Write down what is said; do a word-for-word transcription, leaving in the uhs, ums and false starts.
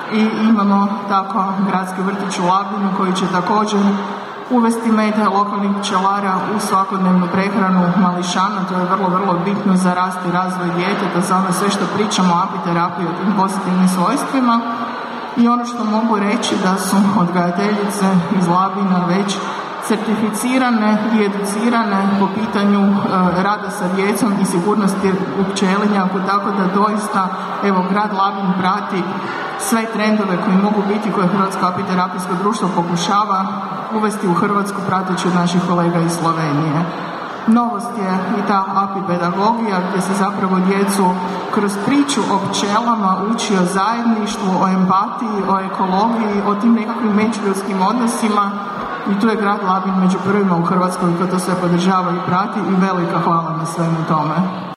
i imamo tako gradski vrtić u Labinu koji će također uvesti med lokalnih pčelara u svakodnevnu prehranu mališana. To je vrlo, vrlo bitno za rast i razvoj djeteta, za ono sve što pričamo o apiterapiji, o tim pozitivnim svojstvima. I ono što mogu reći da su odgajateljice iz Labina već certificirane i educirane po pitanju e, rada sa djecom i sigurnosti u pčelinjaku, tako da doista evo grad Labin prati sve trendove koji mogu biti, koje Hrvatsko apiterapijsko društvo pokušava uvesti u Hrvatsku prateći od naših kolega iz Slovenije. Novost je i ta apipedagogija gdje se zapravo djecu kroz priču o pčelama uči o zajedništvu, o empatiji, o ekologiji, o tim nekakvim međuljudskim odnosima i tu je grad Labin među prvima u Hrvatskoj koji to sve podržava i prati i velika hvala na svemu tome.